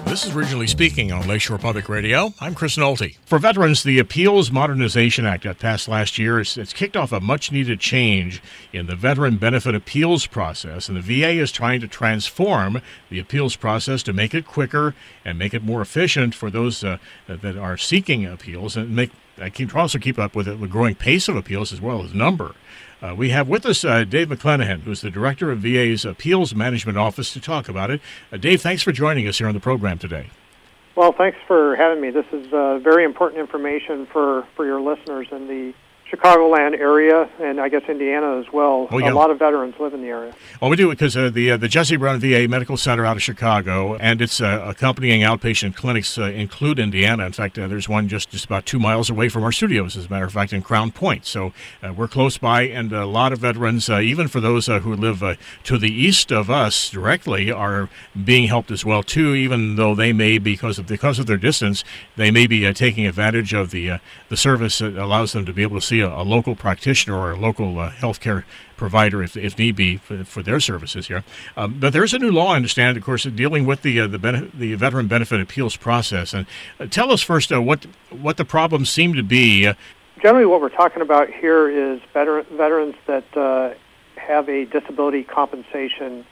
This is Regionally Speaking on Lakeshore Public Radio. I'm Chris Nolte. For veterans, the Appeals Modernization Act that passed last year, it's kicked off a much-needed change in the veteran benefit appeals process, and the VA is trying to transform the appeals process to make it quicker and make it more efficient for those that are seeking appeals, and also keep up with the growing pace of appeals as well as number. We have with us Dave McClenahan, who's the director of VA's Appeals Management Office, to talk about it. Dave, thanks for joining us here on the program today. Well, thanks for having me. This is very important information for your listeners in the Chicagoland area, and I guess Indiana as well. Oh, yeah. A lot of veterans live in the area. Well, we do because the Jesse Brown VA Medical Center out of Chicago and its accompanying outpatient clinics include Indiana. In fact, there's one just about 2 miles away from our studios, as a matter of fact, in Crown Point. So we're close by, and a lot of veterans, even for those who live to the east of us directly, are being helped as well, too, even though they may, because of their distance, they may be taking advantage of the service that allows them to be able to see a local practitioner or a local healthcare provider, if need be, for their services here. But there's a new law, I understand, of course, dealing with the veteran benefit appeals process. And tell us first what the problems seem to be. Generally, what we're talking about here is veterans that have a disability compensation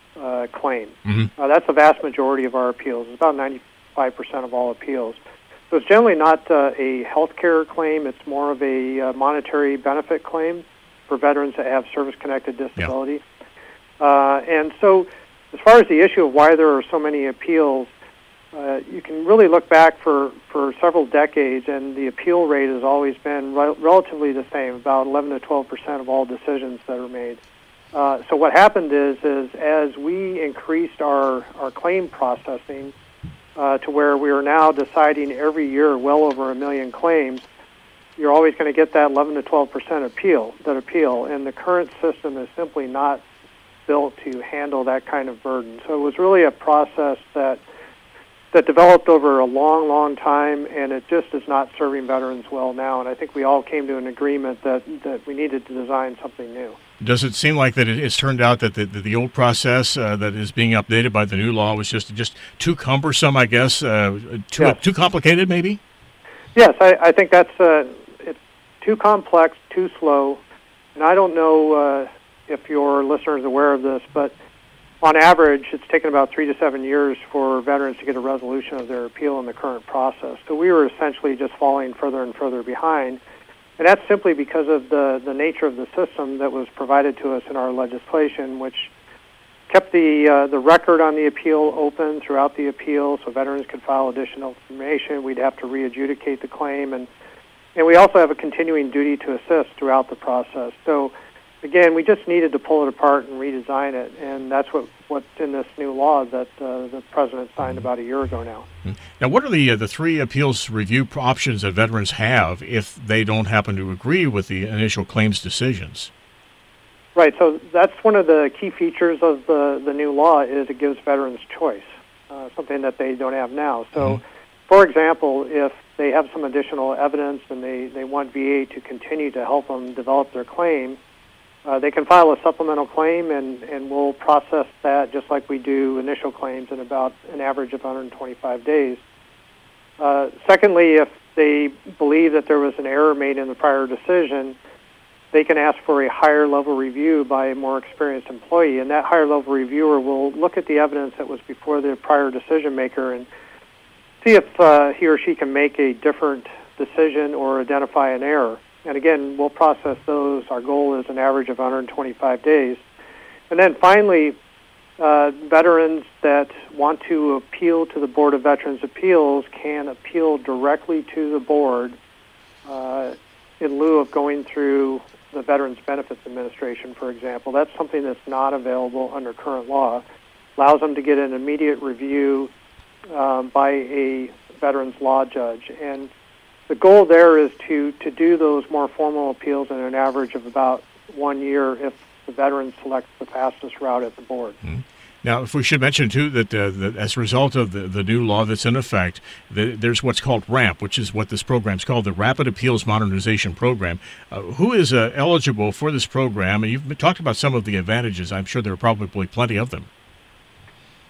claim. Mm-hmm. That's the vast majority of our appeals. It's about 95% of all appeals. So it's generally not a health care claim. It's more of a monetary benefit claim for veterans that have service-connected disability. Yeah. And so as far as the issue of why there are so many appeals, you can really look back for several decades, and the appeal rate has always been relatively the same, about 11 to 12% of all decisions that are made. So what happened is as we increased our claim processing, to where we are now deciding every year well over 1 million claims, you're always going to get that 11 to 12% appeal, and the current system is simply not built to handle that kind of burden. So it was really a process that developed over a long, long time, and it just is not serving veterans well now, and I think we all came to an agreement that we needed to design something new. Does it seem like that it's turned out that the old process that is being updated by the new law was just too cumbersome, I guess, too complicated, maybe? Yes, I think that's it's too complex, too slow, and I don't know if your listener is aware of this, but on average, it's taken about 3 to 7 years for veterans to get a resolution of their appeal in the current process. So we were essentially just falling further and further behind. And that's simply because of the nature of the system that was provided to us in our legislation, which kept the record on the appeal open throughout the appeal so veterans could file additional information. We'd have to re-adjudicate the claim. And we also have a continuing duty to assist throughout the process. So, again, we just needed to pull it apart and redesign it. And that's what's in this new law that the President signed about a year ago now. Now, what are the 3 appeals review options that veterans have if they don't happen to agree with the initial claims decisions? Right. So that's one of the key features of the new law is it gives veterans choice, something that they don't have now. So, for example, if they have some additional evidence and they want VA to continue to help them develop their claim, they can file a supplemental claim, and we'll process that just like we do initial claims in about an average of 125 days. Secondly, if they believe that there was an error made in the prior decision, they can ask for a higher-level review by a more experienced employee, and that higher-level reviewer will look at the evidence that was before the prior decision-maker and see if he or she can make a different decision or identify an error. And again, we'll process those. Our goal is an average of 125 days. And then finally, veterans that want to appeal to the Board of Veterans' Appeals can appeal directly to the board in lieu of going through the Veterans Benefits Administration, for example. That's something that's not available under current law. Allows them to get an immediate review by a veterans law judge. And the goal there is to do those more formal appeals in an average of about 1 year if the veteran selects the fastest route at the board. Mm-hmm. Now, if we should mention, too, that as a result of the new law that's in effect, there's what's called RAMP, which is what this program is called, the Rapid Appeals Modernization Program. Who is eligible for this program? And you've talked about some of the advantages. I'm sure there are probably plenty of them.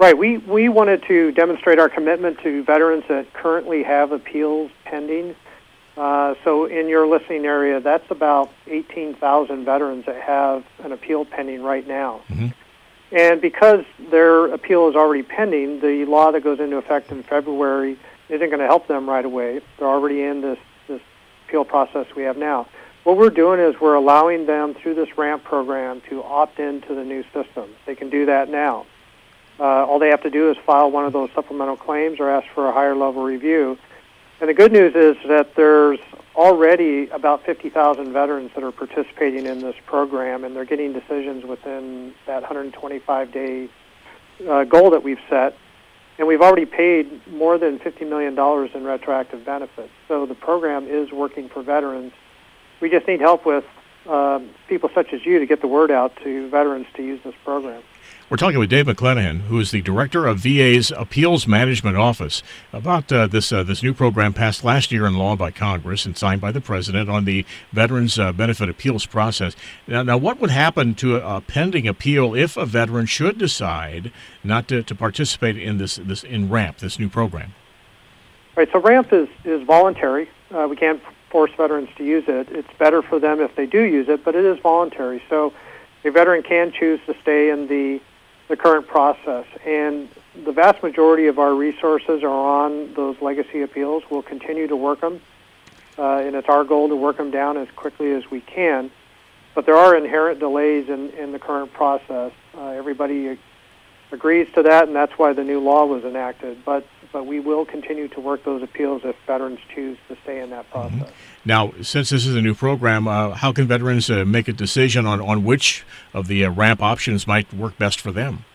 Right. We wanted to demonstrate our commitment to veterans that currently have appeals pending. So in your listening area, that's about 18,000 veterans that have an appeal pending right now. Mm-hmm. And because their appeal is already pending, the law that goes into effect in February isn't going to help them right away. They're already in this appeal process we have now. What we're doing is we're allowing them through this RAMP program to opt into the new system. They can do that now. All they have to do is file one of those supplemental claims or ask for a higher level review. And the good news is that there's already about 50,000 veterans that are participating in this program, and they're getting decisions within that 125-day goal that we've set. And we've already paid more than $50 million in retroactive benefits. So the program is working for veterans. We just need help with people such as you to get the word out to veterans to use this program. We're talking with Dave McClanahan, who is the director of VA's Appeals Management Office, about this new program passed last year in law by Congress and signed by the President on the Veterans Benefit Appeals process. Now, what would happen to a pending appeal if a veteran should decide not to participate in this in RAMP, this new program? Right. So RAMP is voluntary. We can't force veterans to use it. It's better for them if they do use it, but it is voluntary. So a veteran can choose to stay in the current process, and the vast majority of our resources are on those legacy appeals. We'll continue to work them, and it's our goal to work them down as quickly as we can, but there are inherent delays in the current process. Everybody agrees to that, and that's why the new law was enacted, but we will continue to work those appeals if veterans choose to stay in that process. Mm-hmm. Now, since this is a new program, how can veterans make a decision on which of the RAMP options might work best for them?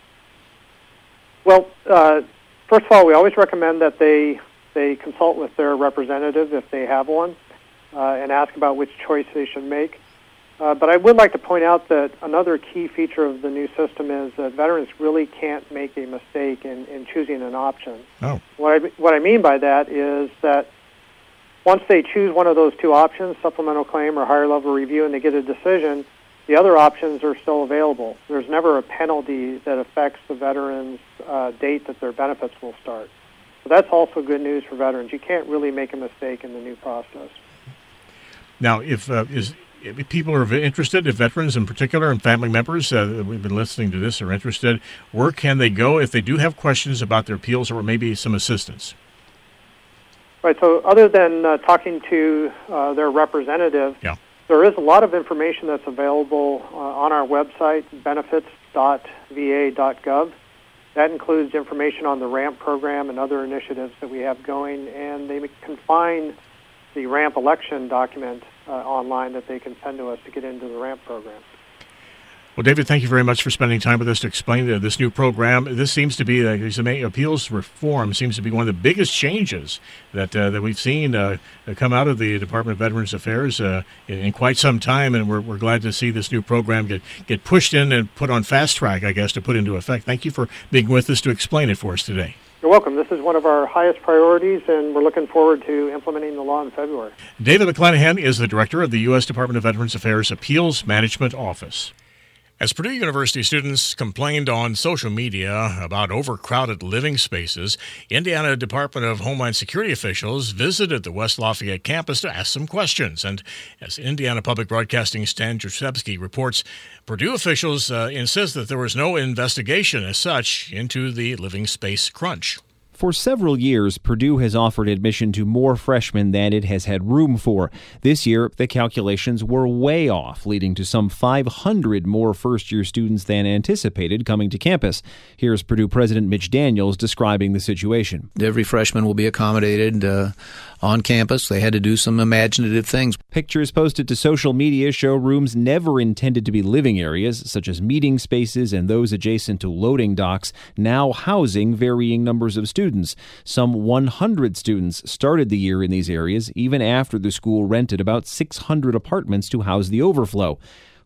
Well, first of all, we always recommend that they consult with their representative if they have one and ask about which choice they should make. But I would like to point out that another key feature of the new system is that veterans really can't make a mistake in choosing an option. Oh. What I mean by that is that once they choose one of those two options, supplemental claim or higher level review, and they get a decision, the other options are still available. There's never a penalty that affects the veteran's date that their benefits will start. So that's also good news for veterans. You can't really make a mistake in the new process. Now, if people are interested, if veterans in particular and family members we've been listening to this are interested, where can they go if they do have questions about their appeals or maybe some assistance? Right, so other than talking to their representative, there is a lot of information that's available on our website, benefits.va.gov. That includes information on the RAMP program and other initiatives that we have going, and they can find the RAMP election document online that they can send to us to get into the RAMP program. Well, David, thank you very much for spending time with us to explain this new program. This seems to be, appeals reform seems to be one of the biggest changes that we've seen come out of the Department of Veterans Affairs in quite some time, and we're glad to see this new program get pushed in and put on fast track, I guess, to put into effect. Thank you for being with us to explain it for us today. You're welcome. This is one of our highest priorities, and we're looking forward to implementing the law in February. David McClanahan is the director of the U.S. Department of Veterans Affairs Appeals Management Office. As Purdue University students complained on social media about overcrowded living spaces, Indiana Department of Homeland Security officials visited the West Lafayette campus to ask some questions. And as Indiana Public Broadcasting's Stan Jastrzebski reports, Purdue officials insist that there was no investigation as such into the living space crunch. For several years, Purdue has offered admission to more freshmen than it has had room for. This year, the calculations were way off, leading to some 500 more first-year students than anticipated coming to campus. Here's Purdue President Mitch Daniels describing the situation. Every freshman will be accommodated on campus. They had to do some imaginative things. Pictures posted to social media show rooms never intended to be living areas, such as meeting spaces and those adjacent to loading docks, now housing varying numbers of students. Some 100 students started the year in these areas, even after the school rented about 600 apartments to house the overflow.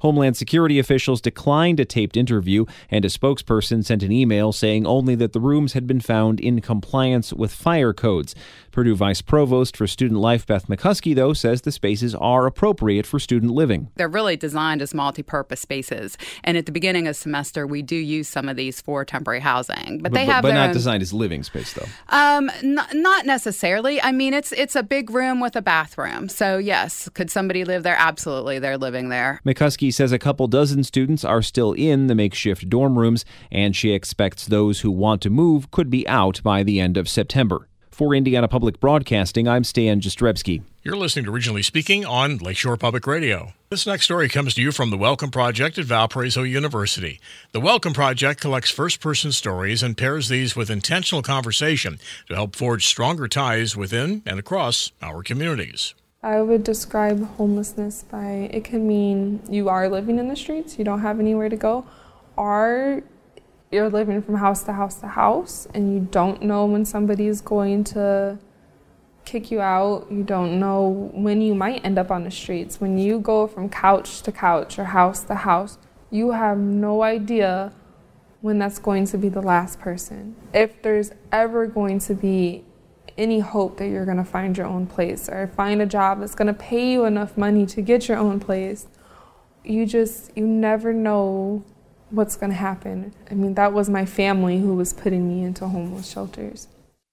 Homeland Security officials declined a taped interview, and a spokesperson sent an email saying only that the rooms had been found in compliance with fire codes. Purdue Vice Provost for Student Life Beth McCuskey, though, says the spaces are appropriate for student living. They're really designed as multi-purpose spaces. And at the beginning of semester, we do use some of these for temporary housing. But not designed as living space, though. Not necessarily. I mean, it's a big room with a bathroom. So, yes, could somebody live there? Absolutely, they're living there. McCuskey says a couple dozen students are still in the makeshift dorm rooms, and she expects those who want to move could be out by the end of September. For Indiana Public Broadcasting, I'm Stan Jastrzebski. You're listening to Regionally Speaking on Lakeshore Public Radio. This next story comes to you from the Welcome Project at Valparaiso University. The Welcome Project collects first-person stories and pairs these with intentional conversation to help forge stronger ties within and across our communities. I would describe homelessness by, it can mean you are living in the streets, you don't have anywhere to go, or you're living from house to house to house, and you don't know when somebody is going to kick you out. You don't know when you might end up on the streets. When you go from couch to couch or house to house, you have no idea when that's going to be the last person. If there's ever going to be any hope that you're going to find your own place or find a job that's going to pay you enough money to get your own place, you never know what's going to happen. I mean, that was my family who was putting me into homeless shelters.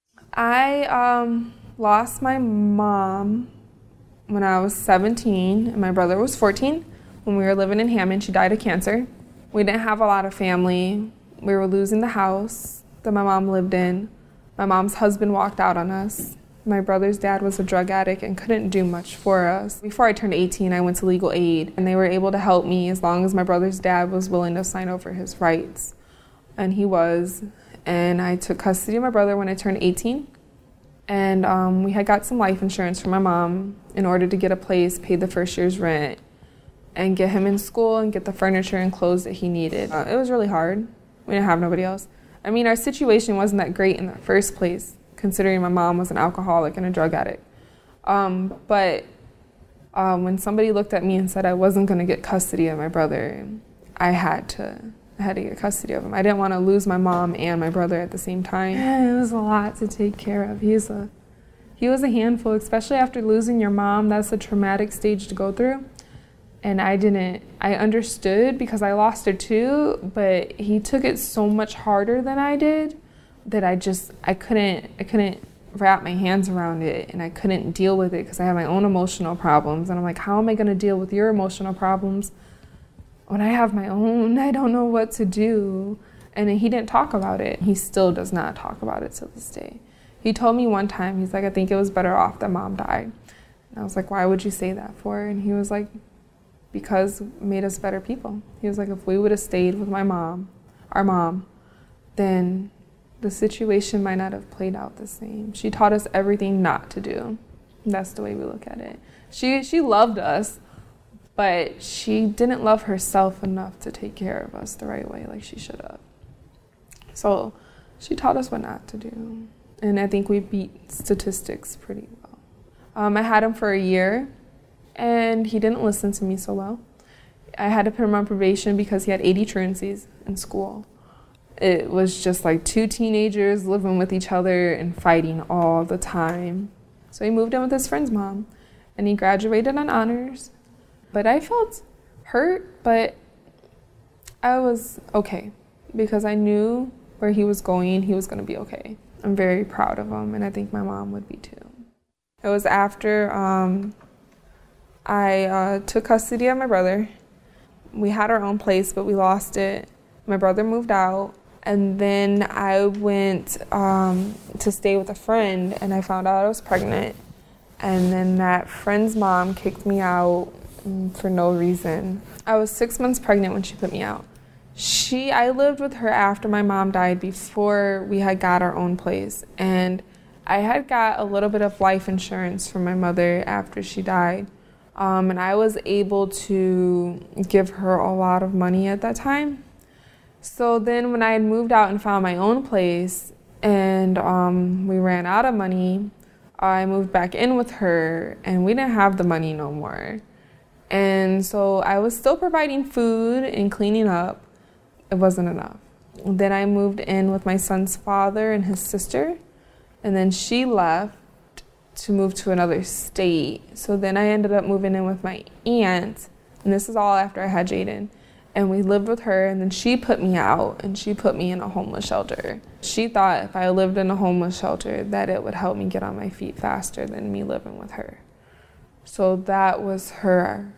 I lost my mom when I was 17 and my brother was 14 when we were living in Hammond. She died of cancer. We didn't have a lot of family. We were losing the house that my mom lived in. My mom's husband walked out on us. My brother's dad was a drug addict and couldn't do much for us. Before I turned 18, I went to legal aid, and they were able to help me as long as my brother's dad was willing to sign over his rights. And he was. And I took custody of my brother when I turned 18. And we had got some life insurance from my mom in order to get a place, pay the first year's rent, and get him in school and get the furniture and clothes that he needed. It was really hard. We didn't have nobody else. I mean, our situation wasn't that great in the first place, considering my mom was an alcoholic and a drug addict. But when somebody looked at me and said I wasn't going to get custody of my brother, I had to get custody of him. I didn't want to lose my mom and my brother at the same time. It was a lot to take care of. He was a handful, especially after losing your mom. That's a traumatic stage to go through. And I understood because I lost her too, but he took it so much harder than I did that I couldn't wrap my hands around it, and I couldn't deal with it because I have my own emotional problems. And I'm like, how am I going to deal with your emotional problems when I have my own? I don't know what to do. And he didn't talk about it. He still does not talk about it to this day. He told me one time, he's like, I think it was better off that mom died. And I was like, why would you say that for? And he was like, because it made us better people. He was like, if we would have stayed with our mom, then the situation might not have played out the same. She taught us everything not to do. That's the way we look at it. She loved us, but she didn't love herself enough to take care of us the right way like she should have. So she taught us what not to do. And I think we beat statistics pretty well. I had him for a year, and he didn't listen to me so well. I had to put him on probation because he had 80 truancies in school. It was just like two teenagers living with each other and fighting all the time. So he moved in with his friend's mom, and he graduated on honors. But I felt hurt, but I was okay because I knew where he was going, he was going to be okay. I'm very proud of him, and I think my mom would be too. It was after I took custody of my brother. We had our own place, but we lost it. My brother moved out, and then I went to stay with a friend, and I found out I was pregnant. And then that friend's mom kicked me out for no reason. I was 6 months pregnant when she put me out. I lived with her after my mom died, before we had got our own place. And I had got a little bit of life insurance from my mother after she died. And I was able to give her a lot of money at that time. So then when I had moved out and found my own place and we ran out of money, I moved back in with her, and we didn't have the money no more. And so I was still providing food and cleaning up. It wasn't enough. Then I moved in with my son's father and his sister, and then she left to move to another state. So then I ended up moving in with my aunt, and this is all after I had Jaden. And we lived with her, and then she put me out, and she put me in a homeless shelter. She thought if I lived in a homeless shelter that it would help me get on my feet faster than me living with her. So that was her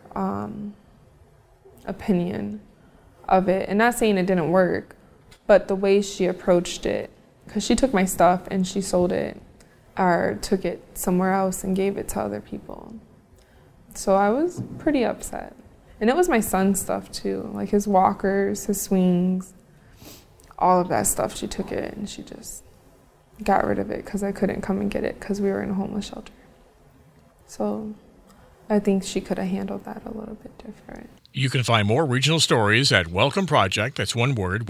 opinion of it. And not saying it didn't work, but the way she approached it, because she took my stuff and she sold it or took it somewhere else and gave it to other people. So I was pretty upset. And it was my son's stuff too, like his walkers, his swings, all of that stuff. She took it and she just got rid of it because I couldn't come and get it because we were in a homeless shelter. So I think she could have handled that a little bit different. You can find more regional stories at Welcome Project, that's one word,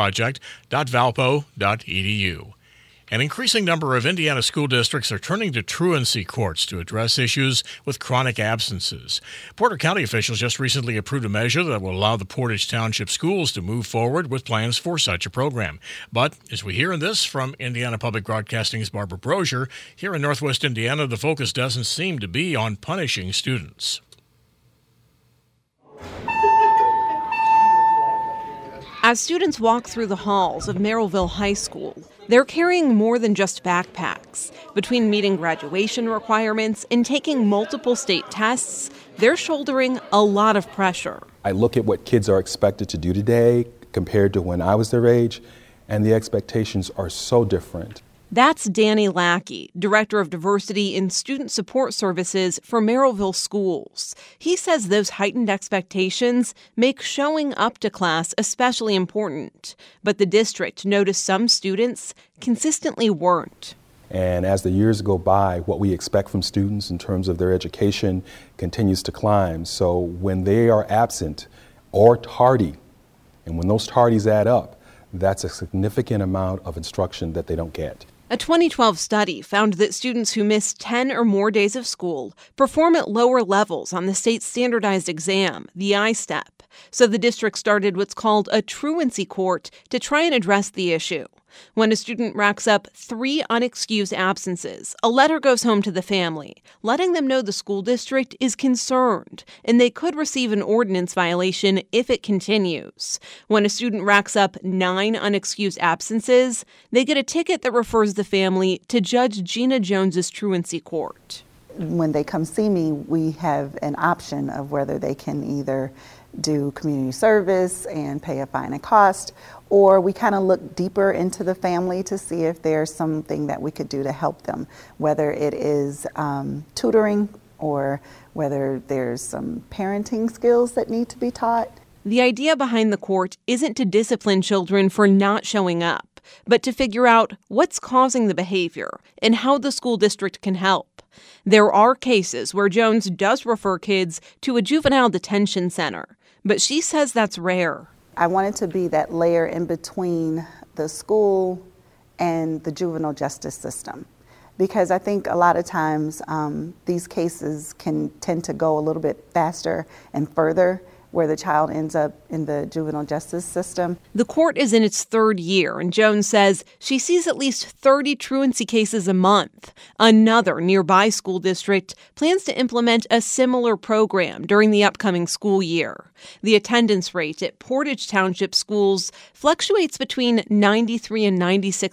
welcomeproject.valpo.edu. An increasing number of Indiana school districts are turning to truancy courts to address issues with chronic absences. Porter County officials just recently approved a measure that will allow the Portage Township schools to move forward with plans for such a program. But as we hear in this from Indiana Public Broadcasting's Barbara Brosier, here in Northwest Indiana, the focus doesn't seem to be on punishing students. As students walk through the halls of Merrillville High School, they're carrying more than just backpacks. Between meeting graduation requirements and taking multiple state tests, they're shouldering a lot of pressure. I look at what kids are expected to do today compared to when I was their age, and the expectations are so different. That's Danny Lackey, Director of Diversity and Student Support Services for Merrillville Schools. He says those heightened expectations make showing up to class especially important. But the district noticed some students consistently weren't. And as the years go by, what we expect from students in terms of their education continues to climb. So when they are absent or tardy, and when those tardies add up, that's a significant amount of instruction that they don't get. A 2012 study found that students who miss 10 or more days of school perform at lower levels on the state's standardized exam, the ISTEP. So the district started what's called a truancy court to try and address the issue. When a student racks up 3 unexcused absences, a letter goes home to the family, letting them know the school district is concerned and they could receive an ordinance violation if it continues. When a student racks up 9 unexcused absences, they get a ticket that refers the family to Judge Gina Jones's truancy court. When they come see me, we have an option of whether they can either do community service and pay a fine and cost, or we kind of look deeper into the family to see if there's something that we could do to help them, whether it is tutoring or whether there's some parenting skills that need to be taught. The idea behind the court isn't to discipline children for not showing up, but to figure out what's causing the behavior and how the school district can help. There are cases where Jones does refer kids to a juvenile detention center, but she says that's rare. I wanted to be that layer in between the school and the juvenile justice system, because I think a lot of times these cases can tend to go a little bit faster and further, where the child ends up in the juvenile justice system. The court is in its 3rd year, and Jones says she sees at least 30 truancy cases a month. Another nearby school district plans to implement a similar program during the upcoming school year. The attendance rate at Portage Township schools fluctuates between 93 and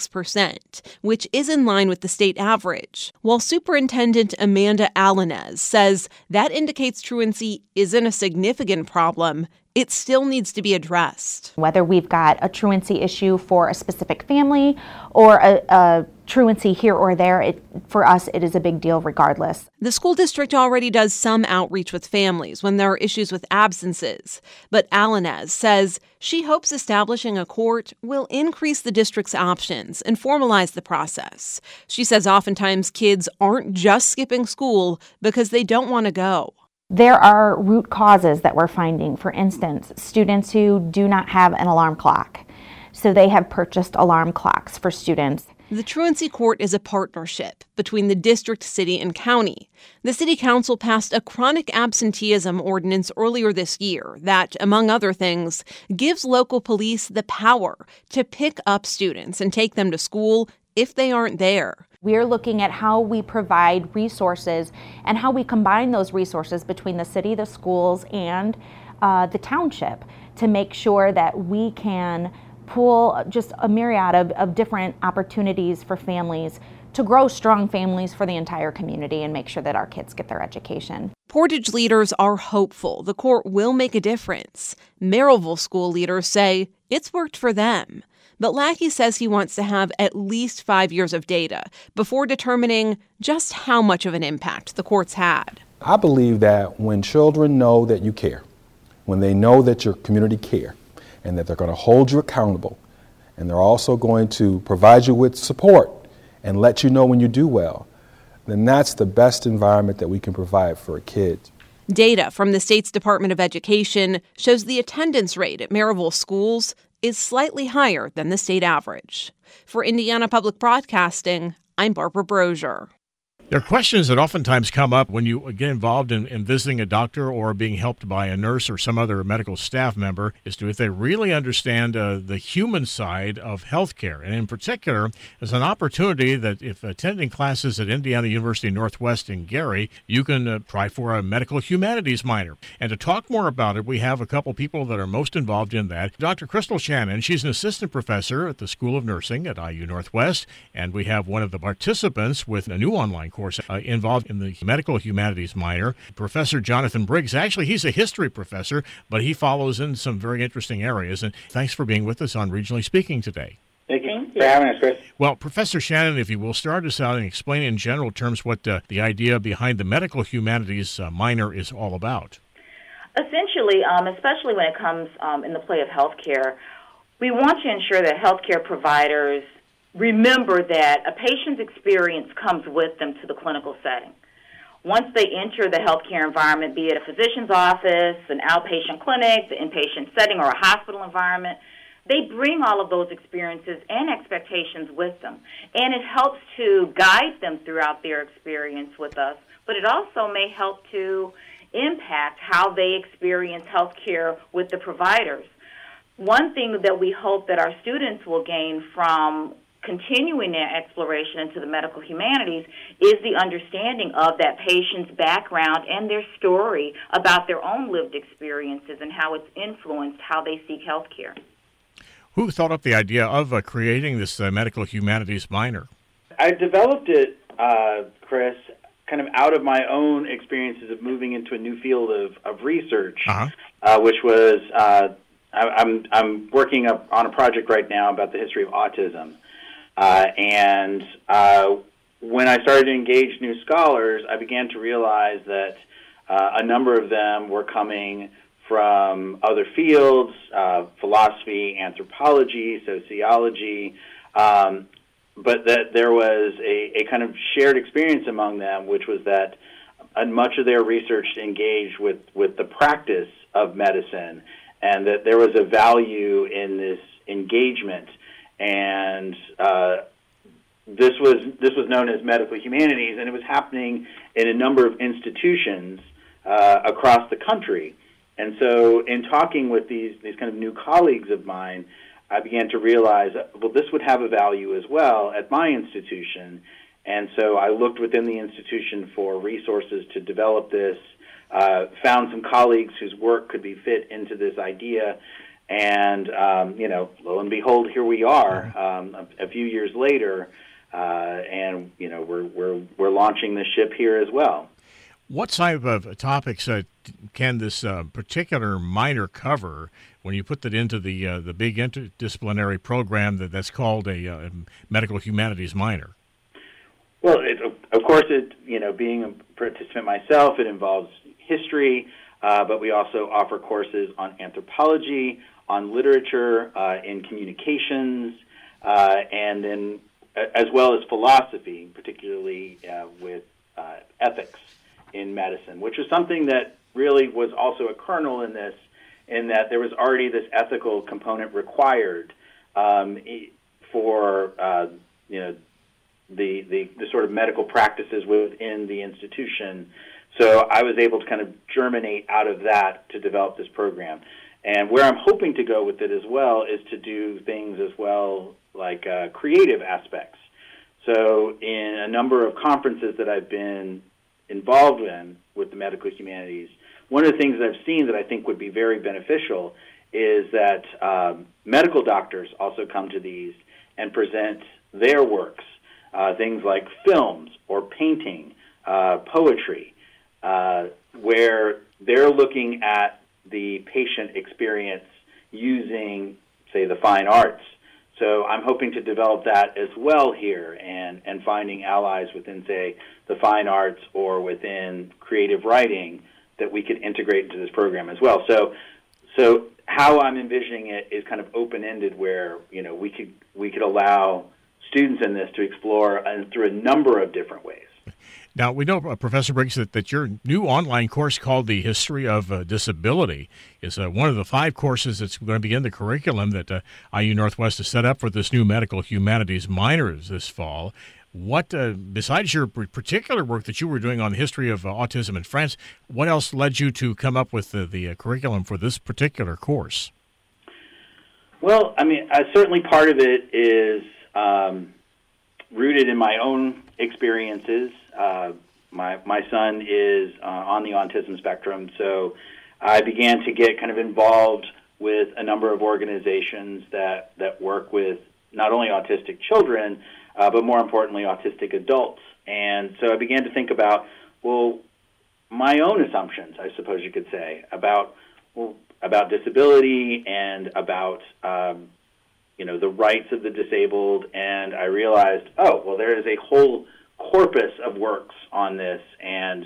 96%, which is in line with the state average, while Superintendent Amanda Alanez says that indicates truancy isn't a significant problem. It still needs to be addressed. Whether we've got a truancy issue for a specific family or a truancy here or there, for us, it is a big deal regardless. The school district already does some outreach with families when there are issues with absences. But Alanez says she hopes establishing a court will increase the district's options and formalize the process. She says oftentimes kids aren't just skipping school because they don't want to go. There are root causes that we're finding. For instance, students who do not have an alarm clock. So they have purchased alarm clocks for students. The truancy court is a partnership between the district, city, and county. The city council passed a chronic absenteeism ordinance earlier this year that, among other things, gives local police the power to pick up students and take them to school if they aren't there. We're looking at how we provide resources and how we combine those resources between the city, the schools, and the township to make sure that we can pool just a myriad of different opportunities for families to grow strong families for the entire community and make sure that our kids get their education. Portage leaders are hopeful the court will make a difference. Merrillville school leaders say it's worked for them. But Lackey says he wants to have at least 5 years of data before determining just how much of an impact the court's had. I believe that when children know that you care, when they know that your community care, and that they're going to hold you accountable, and they're also going to provide you with support and let you know when you do well, then that's the best environment that we can provide for a kid. Data from the state's Department of Education shows the attendance rate at Merrillville schools is slightly higher than the state average. For Indiana Public Broadcasting, I'm Barbara Brozier. There are questions that oftentimes come up when you get involved in visiting a doctor or being helped by a nurse or some other medical staff member as to if they really understand the human side of healthcare. And in particular, there's an opportunity that if attending classes at Indiana University Northwest in Gary, you can try for a medical humanities minor. And to talk more about it, we have a couple people that are most involved in that. Dr. Crystal Shannon, she's an assistant professor at the School of Nursing at IU Northwest, and we have one of the participants with a new online course involved in the medical humanities minor. Professor Jonathan Briggs, actually he's a history professor, but he follows in some very interesting areas. And thanks for being with us on Regionally Speaking today. Thank you for having us, Chris. Well, Professor Shannon, if you will start us out and explain in general terms what the idea behind the medical humanities minor is all about. Essentially, especially when it comes in the play of healthcare, we want to ensure that healthcare providers remember that a patient's experience comes with them to the clinical setting. Once they enter the healthcare environment, be it a physician's office, an outpatient clinic, the inpatient setting, or a hospital environment, they bring all of those experiences and expectations with them. And it helps to guide them throughout their experience with us, but it also may help to impact how they experience healthcare with the providers. One thing that we hope that our students will gain from continuing their exploration into the medical humanities is the understanding of that patient's background and their story about their own lived experiences and how it's influenced how they seek health care. Who thought up the idea of creating this medical humanities minor? I developed it, Chris, kind of out of my own experiences of moving into a new field of research, which was I'm working on a project right now about the history of autism. And when I started to engage new scholars, I began to realize that a number of them were coming from other fields, philosophy, anthropology, sociology, but that there was a kind of shared experience among them, which was that much of their research engaged with the practice of medicine, and that there was a value in this engagement. And this was known as medical humanities, and it was happening in a number of institutions across the country. And so in talking with these kind of new colleagues of mine, I began to realize, well, this would have a value as well at my institution. And so I looked within the institution for resources to develop this, found some colleagues whose work could be fit into this idea. And, lo and behold, here we are a few years later, and, we're launching this ship here as well. What type of topics can this particular minor cover when you put that into the big interdisciplinary program that's called a medical humanities minor? Well, of course, being a participant myself, it involves history, but we also offer courses on anthropology, on literature, in communications, and then as well as philosophy, particularly with ethics in medicine, which is something that really was also a kernel in this, in that there was already this ethical component required for the sort of medical practices within the institution. So I was able to kind of germinate out of that to develop this program. And where I'm hoping to go with it as well is to do things as well like creative aspects. So in a number of conferences that I've been involved in with the medical humanities, one of the things that I've seen that I think would be very beneficial is that medical doctors also come to these and present their works, things like films or painting, poetry, where they're looking at the patient experience using, say, the fine arts. So I'm hoping to develop that as well here and finding allies within, say, the fine arts or within creative writing that we could integrate into this program as well. So how I'm envisioning it is kind of open-ended, where we could allow students in this to explore through a number of different ways. Now, we know, Professor Briggs, that your new online course called The History of Disability is one of the 5 courses that's going to be in the curriculum that IU Northwest has set up for this new medical humanities minors this fall. What, besides your particular work that you were doing on the history of autism in France, what else led you to come up with the curriculum for this particular course? Well, I mean, certainly part of it is rooted in my own experiences. My son is on the autism spectrum, so I began to get kind of involved with a number of organizations that work with not only autistic children, but more importantly, autistic adults. And so I began to think about, my own assumptions, I suppose you could say, about disability and about the rights of the disabled. And I realized, there is a whole corpus of works on this, and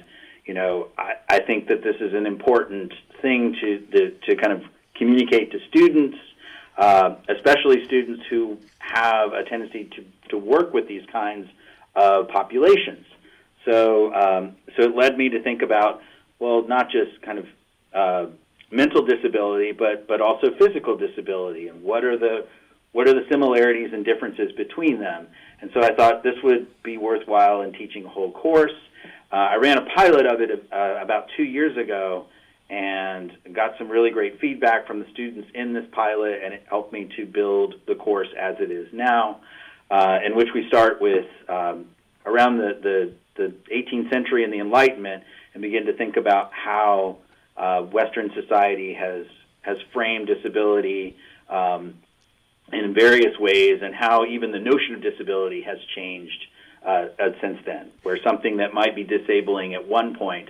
I think that this is an important thing to kind of communicate to students, especially students who have a tendency to work with these kinds of populations. So it led me to think about, not just kind of mental disability, but also physical disability, and what are the similarities and differences between them. And so I thought this would be worthwhile in teaching a whole course. I ran a pilot of it about 2 years ago and got some really great feedback from the students in this pilot, and it helped me to build the course as it is now, in which we start with around the 18th century and the Enlightenment, and begin to think about how Western society has framed disability in various ways, and how even the notion of disability has changed since then, where something that might be disabling at one point,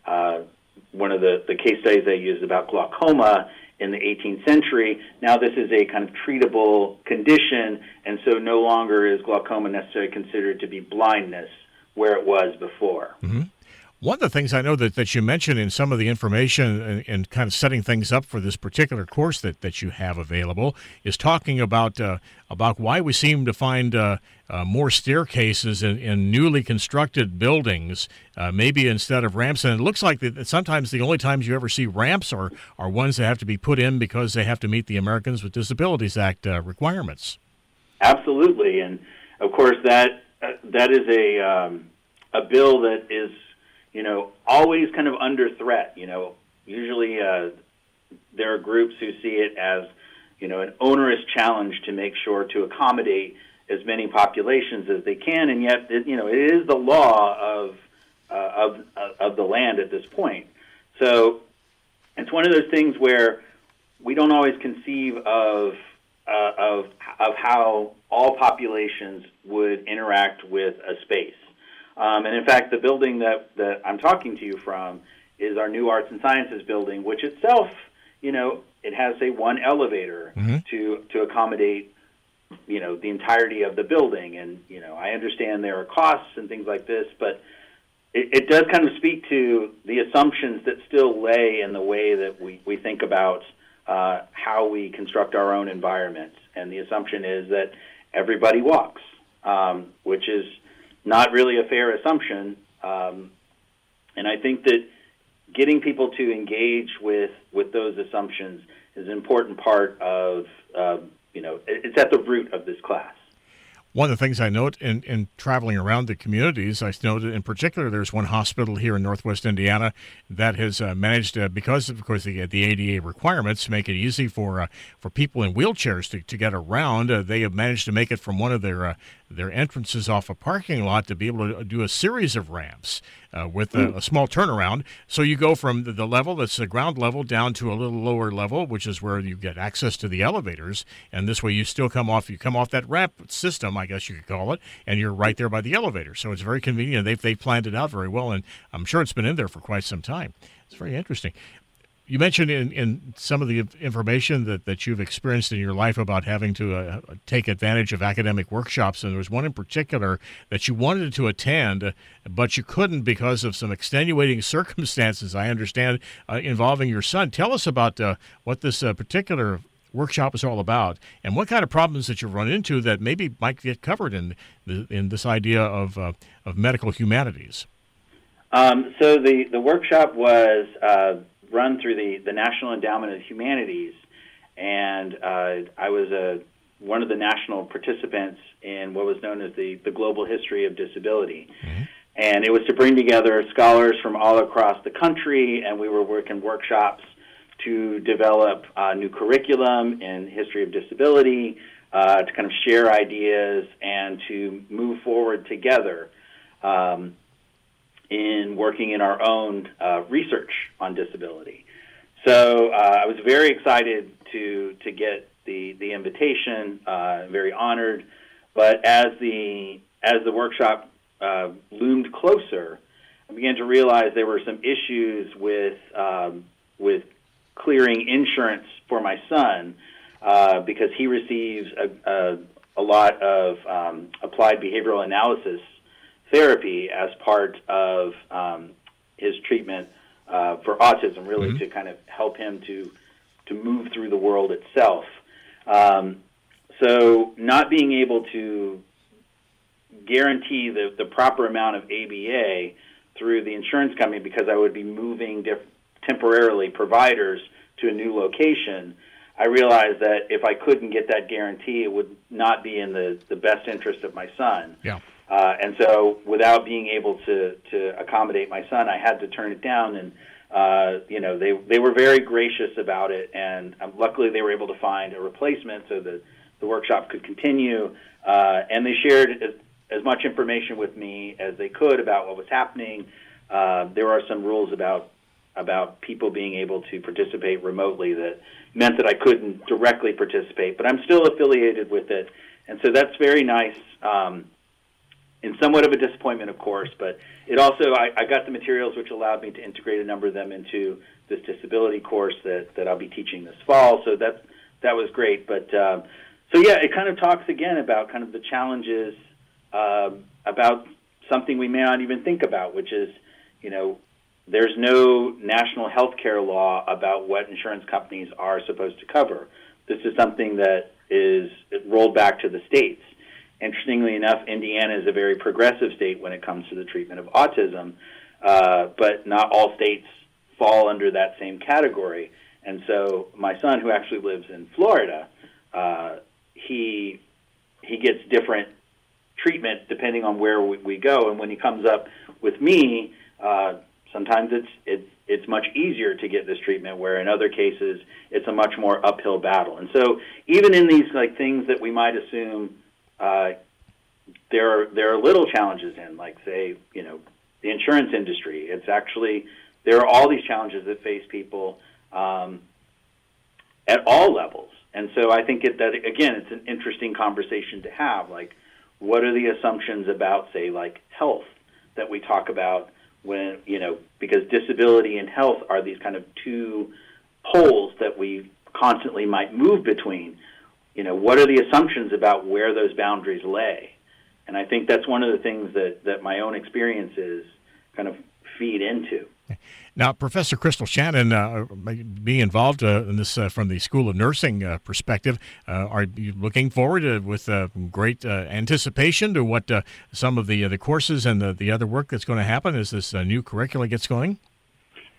one of the case studies I used about glaucoma in the 18th century, now this is a kind of treatable condition, and so no longer is glaucoma necessarily considered to be blindness where it was before. Mm-hmm. One of the things I know that you mentioned in some of the information and kind of setting things up for this particular course that you have available is talking about why we seem to find more staircases in newly constructed buildings, maybe instead of ramps. And it looks like that sometimes the only times you ever see ramps are ones that have to be put in because they have to meet the Americans with Disabilities Act requirements. Absolutely, and of course that is a bill that is always kind of under threat. Usually there are groups who see it as, an onerous challenge to make sure to accommodate as many populations as they can, and yet, it is the law of the land at this point. So it's one of those things where we don't always conceive of how all populations would interact with a space. And in fact, the building that I'm talking to you from is our new Arts and Sciences building, which itself, it has, say, one elevator to accommodate, the entirety of the building. And, I understand there are costs and things like this, but it does kind of speak to the assumptions that still lay in the way that we think about how we construct our own environment. And the assumption is that everybody walks, which is not really a fair assumption, and I think that getting people to engage with those assumptions is an important part of, it's at the root of this class. One of the things I note in traveling around the communities, I noted in particular there's one hospital here in Northwest Indiana that has managed, because of course the ADA requirements make it easy for people in wheelchairs to get around. They have managed to make it from one of their entrances off a parking lot to be able to do a series of ramps with a small turnaround. So you go from the level that's the ground level down to a little lower level, which is where you get access to the elevators. And this way you still come off that ramp system, I guess you could call it, and you're right there by the elevator. So it's very convenient. They've planned it out very well, and I'm sure it's been in there for quite some time. It's very interesting. You mentioned in some of the information that you've experienced in your life about having to take advantage of academic workshops, and there was one in particular that you wanted to attend, but you couldn't because of some extenuating circumstances, I understand, involving your son. Tell us about what this particular workshop is all about, and what kind of problems that you've run into that maybe might get covered in this idea of medical humanities. So the workshop was run through the National Endowment of Humanities, and I was one of the national participants in what was known as the Global History of Disability. Mm-hmm. And it was to bring together scholars from all across the country, and we were working workshops to develop new curriculum in history of disability, to kind of share ideas and to move forward together in working in our own research on disability. So I was very excited to get the invitation, very honored. But as the workshop loomed closer, I began to realize there were some issues with clearing insurance for my son, because he receives a lot of applied behavioral analysis therapy as part of his treatment for autism, really, mm-hmm. to kind of help him to move through the world itself. So not being able to guarantee the proper amount of ABA through the insurance company, because I would be moving temporarily providers to a new location, I realized that if I couldn't get that guarantee, it would not be in the best interest of my son. Yeah. And so without being able to accommodate my son, I had to turn it down. And, they were very gracious about it. And luckily they were able to find a replacement so that the workshop could continue. And they shared as much information with me as they could about what was happening. There are some rules about people being able to participate remotely that meant that I couldn't directly participate, but I'm still affiliated with it. And so that's very nice. And somewhat of a disappointment, of course, but it also, I got the materials which allowed me to integrate a number of them into this disability course that I'll be teaching this fall, so that was great. But, it kind of talks again about kind of the challenges about something we may not even think about, which is, there's no national health care law about what insurance companies are supposed to cover. This is something that is rolled back to the states. Interestingly enough, Indiana is a very progressive state when it comes to the treatment of autism, but not all states fall under that same category. And so my son, who actually lives in Florida, he gets different treatment depending on where we go. And when he comes up with me, sometimes it's much easier to get this treatment, where in other cases it's a much more uphill battle. And so even in these things that we might assume there are little challenges in, like, say, the insurance industry. It's actually, there are all these challenges that face people at all levels. And so I think that, again, it's an interesting conversation to have. Like, what are the assumptions about, say, like health that we talk about when, because disability and health are these kind of two poles that we constantly might move between. What are the assumptions about where those boundaries lay? And I think that's one of the things that my own experiences kind of feed into. Now, Professor Crystal Shannon, being involved in this from the School of Nursing perspective, are you looking forward with great anticipation to what some of the courses and the other work that's going to happen as this new curricula gets going?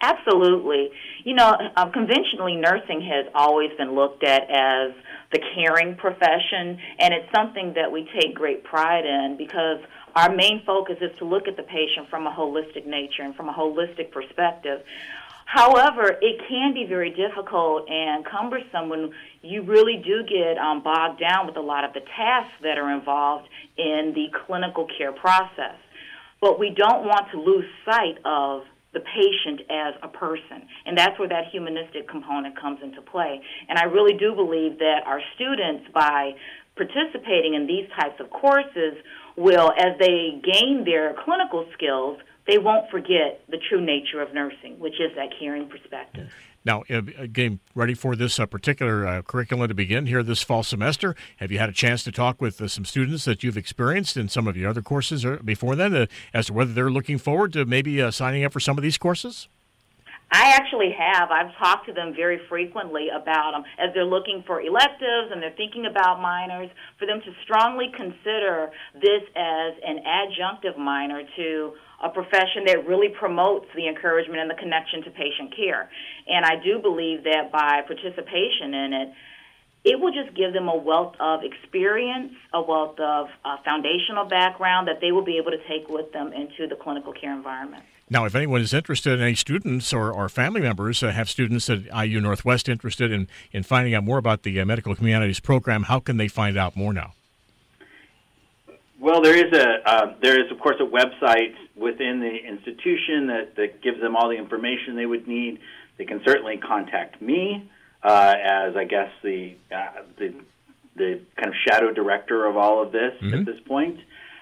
Absolutely. Conventionally, nursing has always been looked at as the caring profession, and it's something that we take great pride in because our main focus is to look at the patient from a holistic nature and from a holistic perspective. However, it can be very difficult and cumbersome when you really do get bogged down with a lot of the tasks that are involved in the clinical care process. But we don't want to lose sight of the patient as a person, and that's where that humanistic component comes into play. And I really do believe that our students, by participating in these types of courses, will, as they gain their clinical skills, they won't forget the true nature of nursing, which is that caring perspective. Now, getting ready for this particular curriculum to begin here this fall semester, have you had a chance to talk with some students that you've experienced in some of your other courses before then as to whether they're looking forward to maybe signing up for some of these courses? I actually have. I've talked to them very frequently about them as they're looking for electives and they're thinking about minors, for them to strongly consider this as an adjunctive minor to a profession that really promotes the encouragement and the connection to patient care. And I do believe that by participation in it, it will just give them a wealth of experience, a wealth of foundational background that they will be able to take with them into the clinical care environment. Now, if anyone is interested, any students or family members have students at IU Northwest interested in finding out more about the Medical Humanities program, how can they find out more now? Well, there is of course a website within the institution that gives them all the information they would need. They can certainly contact me as I guess the kind of shadow director of all of this at this point.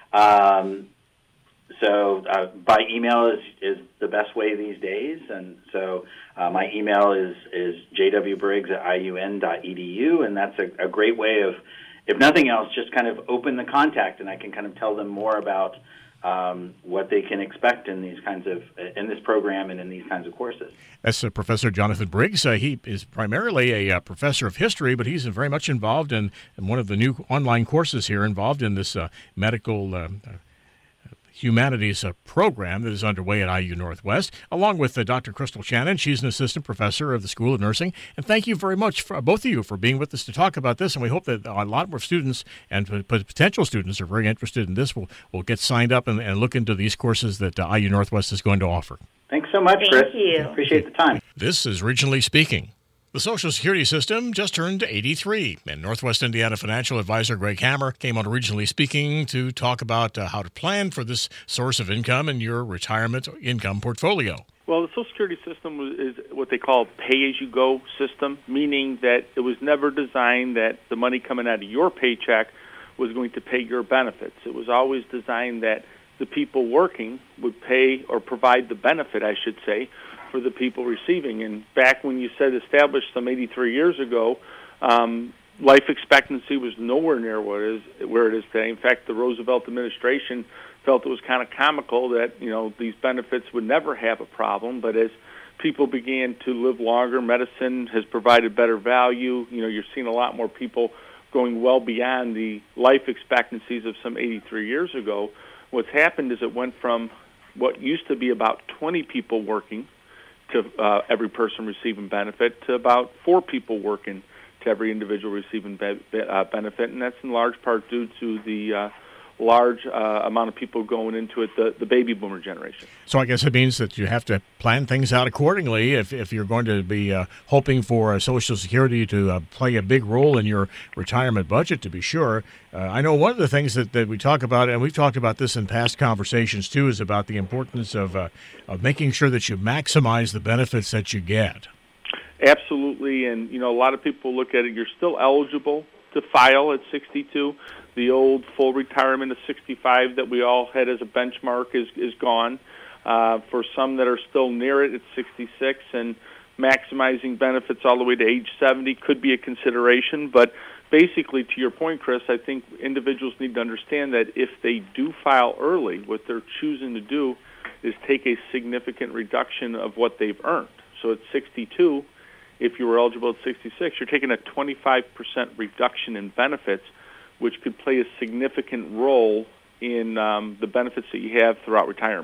So by email is the best way these days, and so my email is jwbriggs@iun.edu, and that's a great way of, if nothing else, just kind of open the contact, and I can kind of tell them more about what they can expect in these kinds of in this program and in these kinds of courses. That's Professor Jonathan Briggs. He is primarily a professor of history, but he's very much involved in one of the new online courses here involved in this medical humanities program that is underway at IU Northwest, along with Dr. Crystal Shannon. She's an assistant professor of the School of Nursing. And thank you very much, for both of you, for being with us to talk about this. And we hope that a lot more students and potential students are very interested in this. Will get signed up and look into these courses that IU Northwest is going to offer. Thanks so much, Chris. Thank you. Appreciate the time. This is Regionally Speaking. The Social Security system just turned 83, and Northwest Indiana Financial Advisor Greg Hammer came on Regionally Speaking to talk about how to plan for this source of income in your retirement income portfolio. Well, the Social Security system is what they call a pay-as-you-go system, meaning that it was never designed that the money coming out of your paycheck was going to pay your benefits. It was always designed that the people working would pay or provide the benefit, I should say, for the people receiving. And back when you said established some 83 years ago, life expectancy was nowhere near where it is today. In fact, the Roosevelt administration felt it was kind of comical that, these benefits would never have a problem. But as people began to live longer, medicine has provided better value. You're seeing a lot more people going well beyond the life expectancies of some 83 years ago. What's happened is it went from what used to be about 20 people working to every person receiving benefit to about 4 people working to every individual receiving benefit, and that's in large part due to the large amount of people going into it, the baby boomer generation. So I guess it means that you have to plan things out accordingly if you're going to be hoping for Social Security to play a big role in your retirement budget, to be sure. I know one of the things that we talk about, and we've talked about this in past conversations too, is about the importance of making sure that you maximize the benefits that you get. Absolutely, and a lot of people look at it, you're still eligible to file at 62. The old full retirement of 65 that we all had as a benchmark is gone. For some that are still near it, it's 66, and maximizing benefits all the way to age 70 could be a consideration. But basically, to your point, Chris, I think individuals need to understand that if they do file early, what they're choosing to do is take a significant reduction of what they've earned. So at 62, if you were eligible at 66, you're taking a 25% reduction in benefits, which could play a significant role in the benefits that you have throughout retirement.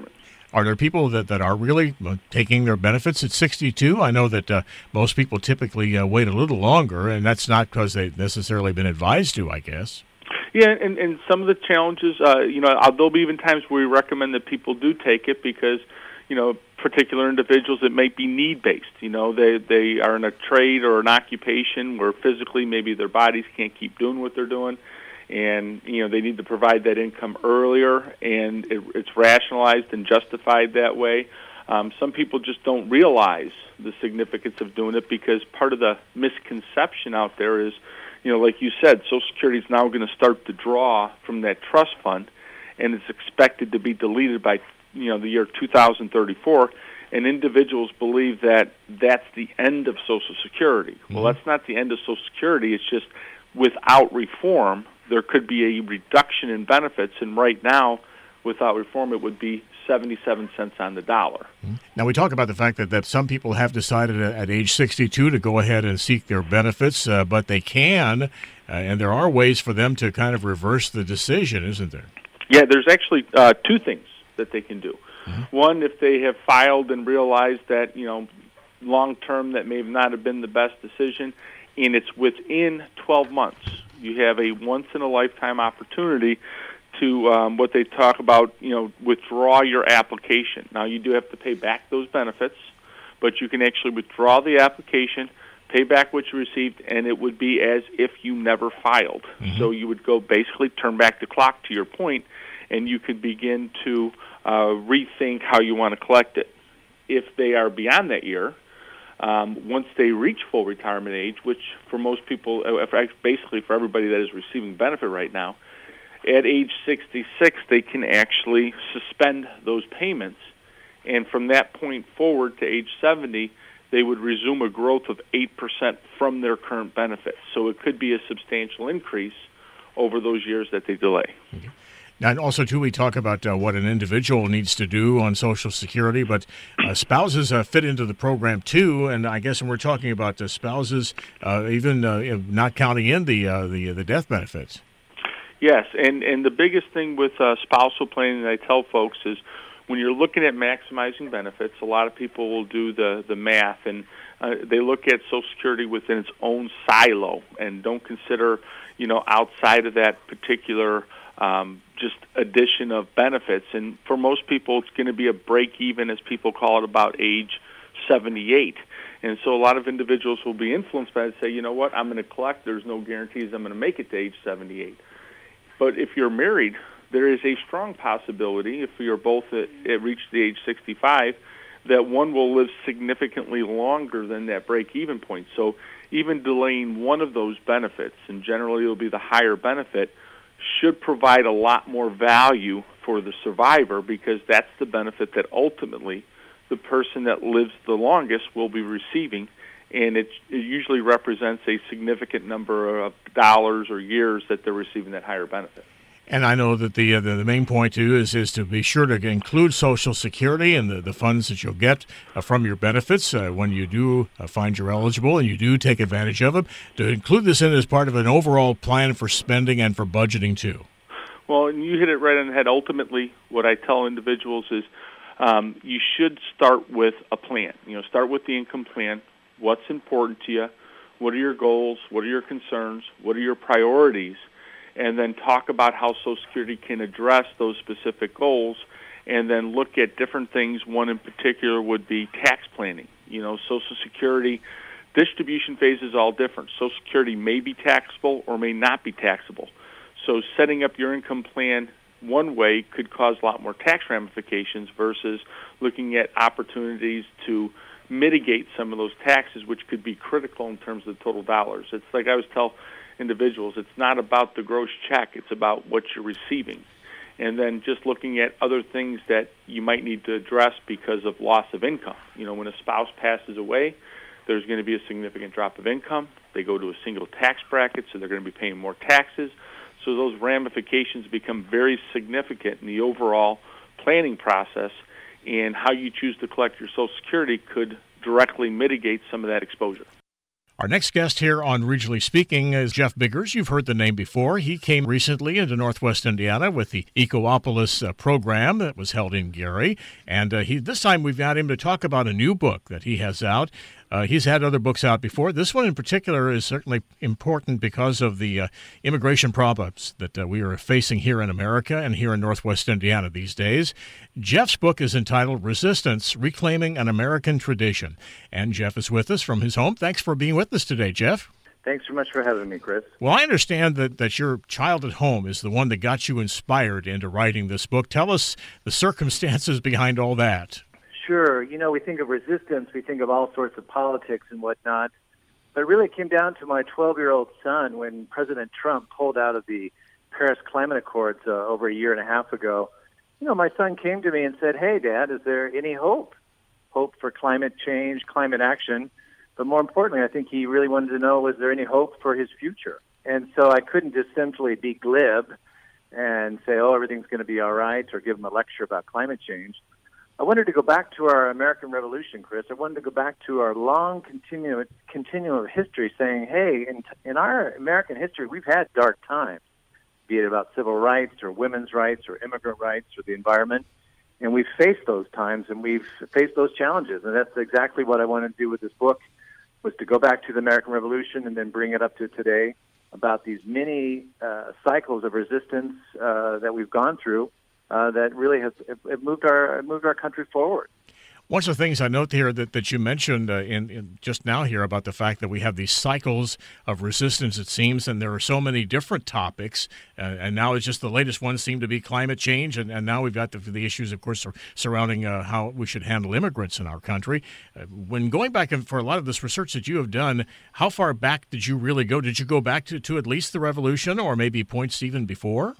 Are there people that are really taking their benefits at 62? I know that most people typically wait a little longer, and that's not because they've necessarily been advised to, I guess. Yeah, and some of the challenges, there'll be even times where we recommend that people do take it because, particular individuals, it might be need-based. They are in a trade or an occupation where physically maybe their bodies can't keep doing what they're doing, and they need to provide that income earlier, and it's rationalized and justified that way. Some people just don't realize the significance of doing it because part of the misconception out there is, like you said, Social Security is now going to start to draw from that trust fund, and it's expected to be deleted by the year 2034, and individuals believe that that's the end of Social Security. Mm-hmm. Well, that's not the end of Social Security. It's just without reform, there could be a reduction in benefits, and right now, without reform, it would be 77 cents on the dollar. Now, we talk about the fact that some people have decided at age 62 to go ahead and seek their benefits, but they can, and there are ways for them to kind of reverse the decision, isn't there? Yeah, there's actually two things that they can do. Mm-hmm. One, if they have filed and realized that, long-term that may not have been the best decision, and it's within 12 months, you have a once-in-a-lifetime opportunity to what they talk about, withdraw your application. Now, you do have to pay back those benefits, but you can actually withdraw the application, pay back what you received, and it would be as if you never filed. Mm-hmm. So you would go basically turn back the clock to your point, and you could begin to rethink how you want to collect it. If they are beyond that year, once they reach full retirement age, which for most people, basically for everybody that is receiving benefit right now, at age 66, they can actually suspend those payments, and from that point forward to age 70, they would resume a growth of 8% from their current benefits. So it could be a substantial increase over those years that they delay. Okay. Now, and also, too, we talk about what an individual needs to do on Social Security, but spouses fit into the program, too, and I guess when we're talking about spouses, even not counting in the death benefits. Yes, and the biggest thing with spousal planning that I tell folks is when you're looking at maximizing benefits, a lot of people will do the math, and they look at Social Security within its own silo and don't consider, outside of that particular just addition of benefits. And for most people, it's going to be a break-even, as people call it, about age 78. And so a lot of individuals will be influenced by it and say, you know what, I'm going to collect. There's no guarantees I'm going to make it to age 78. But if you're married, there is a strong possibility, if you're both reach the age 65, that one will live significantly longer than that break-even point. So even delaying one of those benefits, and generally it will be the higher benefit, should provide a lot more value for the survivor, because that's the benefit that ultimately the person that lives the longest will be receiving, and it usually represents a significant number of dollars or years that they're receiving that higher benefit. And I know that the main point, too, is to be sure to include Social Security and the funds that you'll get from your benefits when you do find you're eligible and you do take advantage of them, to include this in as part of an overall plan for spending and for budgeting, too. Well, and you hit it right on the head. Ultimately, what I tell individuals is you should start with a plan. Start with the income plan. What's important to you? What are your goals? What are your concerns? What are your priorities? And then talk about how Social Security can address those specific goals, and then look at different things. One in particular would be tax planning. Social Security distribution phase is all different. Social Security may be taxable or may not be taxable. So setting up your income plan one way could cause a lot more tax ramifications versus looking at opportunities to mitigate some of those taxes, which could be critical in terms of the total dollars. It's like I always tell individuals, it's not about the gross check, it's about what you're receiving. And then just looking at other things that you might need to address because of loss of income. When a spouse passes away, there's going to be a significant drop of income. They go to a single tax bracket, so they're going to be paying more taxes. So those ramifications become very significant in the overall planning process, and how you choose to collect your Social Security could directly mitigate some of that exposure. Our next guest here on Regionally Speaking is Jeff Biggers. You've heard the name before. He came recently into Northwest Indiana with the Ecopolis program that was held in Gary. And this time we've got him to talk about a new book that he has out. He's had other books out before. This one in particular is certainly important because of the immigration problems that we are facing here in America and here in Northwest Indiana these days. Jeff's book is entitled Resistance, Reclaiming an American Tradition. And Jeff is with us from his home. Thanks for being with us today, Jeff. Thanks so much for having me, Chris. Well, I understand that your child at home is the one that got you inspired into writing this book. Tell us the circumstances behind all that. Sure. We think of resistance, we think of all sorts of politics and whatnot. But it really came down to my 12-year-old son when President Trump pulled out of the Paris Climate Accords over a year and a half ago. My son came to me and said, "Hey, Dad, is there any hope? Hope for climate change, climate action?" But more importantly, I think he really wanted to know, was there any hope for his future? And so I couldn't just simply be glib and say, oh, everything's going to be all right, or give him a lecture about climate change. I wanted to go back to our American Revolution, Chris. I wanted to go back to our long continuum of history saying, hey, in our American history, we've had dark times, be it about civil rights or women's rights or immigrant rights or the environment. And we've faced those times and we've faced those challenges. And that's exactly what I wanted to do with this book, was to go back to the American Revolution and then bring it up to today about these many cycles of resistance that we've gone through that really have moved our country forward. One of the things I note here that you mentioned in just now here about the fact that we have these cycles of resistance, it seems, and there are so many different topics, and now it's just the latest ones seem to be climate change, and now we've got the issues, of course, surrounding how we should handle immigrants in our country. When going back and for a lot of this research that you have done, how far back did you really go? Did you go back to at least the Revolution, or maybe points even before?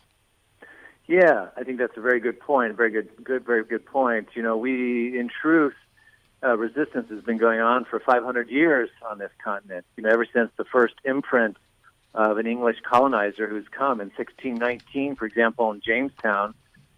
Yeah, I think that's a very good point. Very good point. We, in truth, resistance has been going on for 500 years on this continent. Ever since the first imprint of an English colonizer who's come in 1619, for example, in Jamestown,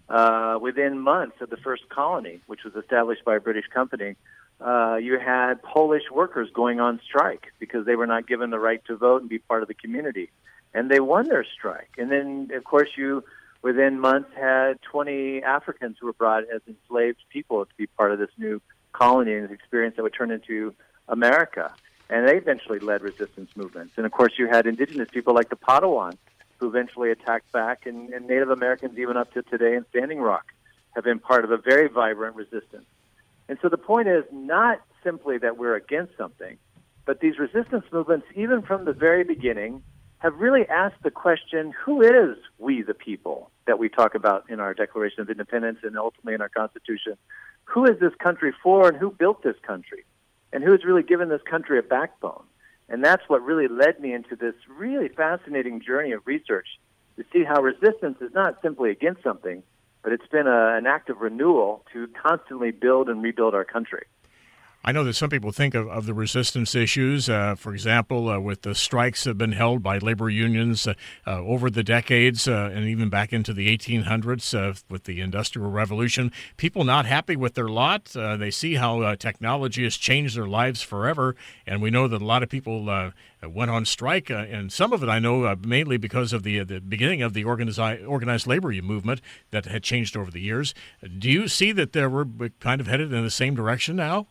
within months of the first colony, which was established by a British company, you had Polish workers going on strike because they were not given the right to vote and be part of the community. And they won their strike. And then, of course, within months, had 20 Africans who were brought as enslaved people to be part of this new colony and experience that would turn into America. And they eventually led resistance movements. And, of course, you had indigenous people like the Potawatomi who eventually attacked back, and Native Americans, even up to today in Standing Rock, have been part of a very vibrant resistance. And so the point is not simply that we're against something, but these resistance movements, even from the very beginning, have really asked the question, who is we the people that we talk about in our Declaration of Independence and ultimately in our Constitution? Who is this country for, and who built this country? And who has really given this country a backbone? And that's what really led me into this really fascinating journey of research to see how resistance is not simply against something, but it's been an act of renewal to constantly build and rebuild our country. I know that some people think of the resistance issues, for example, with the strikes that have been held by labor unions over the decades and even back into the 1800s with the Industrial Revolution. People not happy with their lot. They see how technology has changed their lives forever, and we know that a lot of people went on strike, and some of it I know mainly because of the beginning of the organized labor movement that had changed over the years. Do you see that we're kind of headed in the same direction now?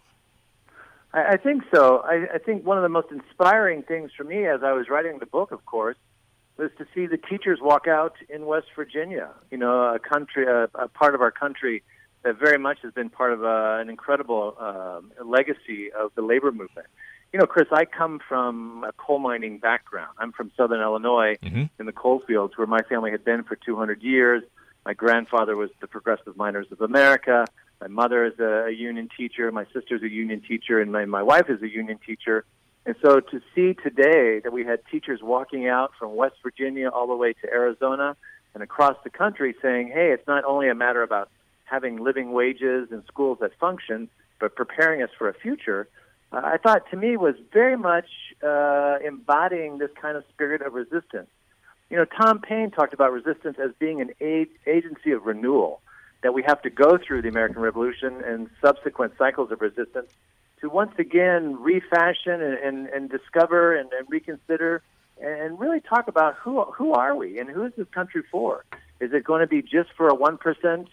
I think so. I think one of the most inspiring things for me as I was writing the book, of course, was to see the teachers walk out in West Virginia, a part of our country that very much has been part of an incredible legacy of the labor movement. Chris, I come from a coal mining background. I'm from Southern Illinois in the coal fields where my family had been for 200 years. My grandfather was the Progressive Miners of America. My mother is a union teacher. My sister's a union teacher, and my wife is a union teacher. And so to see today that we had teachers walking out from West Virginia all the way to Arizona and across the country saying, hey, it's not only a matter about having living wages and schools that function, but preparing us for a future, I thought to me was very much embodying this kind of spirit of resistance. Tom Paine talked about resistance as being an agency of renewal, that we have to go through the American Revolution and subsequent cycles of resistance to once again refashion and discover and reconsider and really talk about who are we and who is this country for? Is it going to be just for a 1%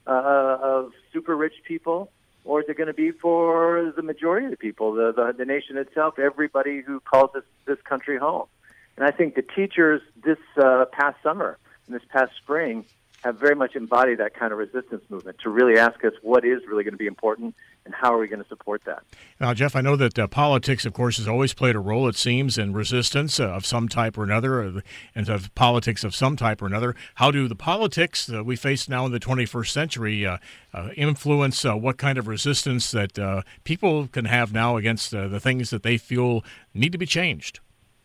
of super rich people, or is it going to be for the majority of the people, the nation itself, everybody who calls this country home? And I think the teachers this past summer and this past spring have very much embodied that kind of resistance movement to really ask us what is really going to be important and how are we going to support that. Now, Jeff, I know that politics, of course, has always played a role, it seems, in resistance of some type or another, and of politics of some type or another. How do the politics that we face now in the 21st century influence what kind of resistance that people can have now against the things that they feel need to be changed?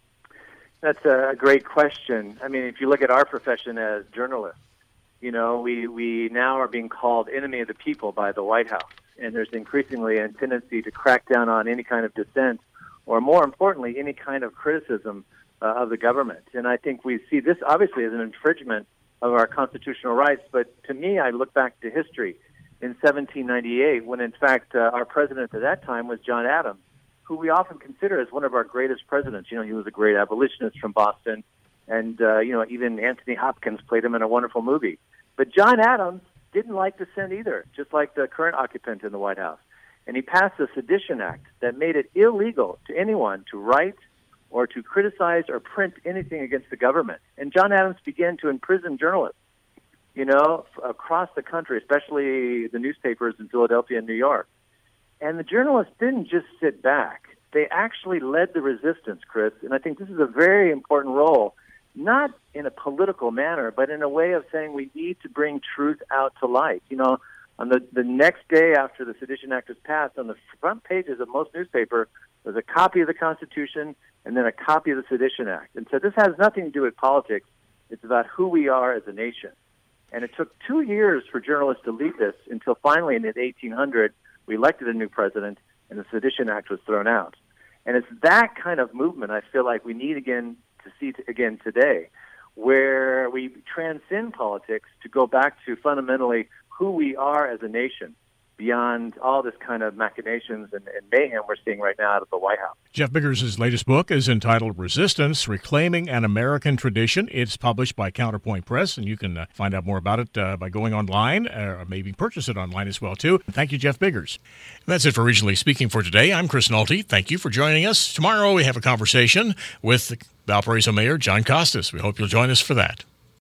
That's a great question. I mean, if you look at our profession as journalists, you know, we now are being called enemy of the people by the White House, and there's increasingly a tendency to crack down on any kind of dissent, or more importantly, any kind of criticism of the government. And I think we see this obviously as an infringement of our constitutional rights, but to me, I look back to history in 1798, when in fact our president at that time was John Adams, who we often consider as one of our greatest presidents. You know, he was a great abolitionist from Boston, and you know, even Anthony Hopkins played him in a wonderful movie. But John Adams didn't like dissent either, just like the current occupant in the White House. And he passed a Sedition Act that made it illegal to anyone to write or to criticize or print anything against the government. And John Adams began to imprison journalists, you know, across the country, especially the newspapers in Philadelphia and New York. And the journalists didn't just sit back. They actually led the resistance, Chris, and I think this is a very important role, not in a political manner, but in a way of saying we need to bring truth out to light. You know, on the next day after the Sedition Act was passed, on the front pages of most newspapers, there's a copy of the Constitution and then a copy of the Sedition Act. And so this has nothing to do with politics. It's about who we are as a nation. And it took 2 years for journalists to lead this until finally in 1800, we elected a new president and the Sedition Act was thrown out. And it's that kind of movement I feel like we need again to see again today, where we transcend politics to go back to fundamentally who we are as a nation beyond all this kind of machinations and mayhem we're seeing right now out of the White House. Jeff Biggers' latest book is entitled Resistance, Reclaiming an American Tradition. It's published by Counterpoint Press, and you can find out more about it by going online, or maybe purchase it online as well, too. Thank you, Jeff Biggers. That's it for Regionally Speaking for today. I'm Chris Nolte. Thank you for joining us. Tomorrow we have a conversation with Valparaiso Mayor John Costas. We hope you'll join us for that.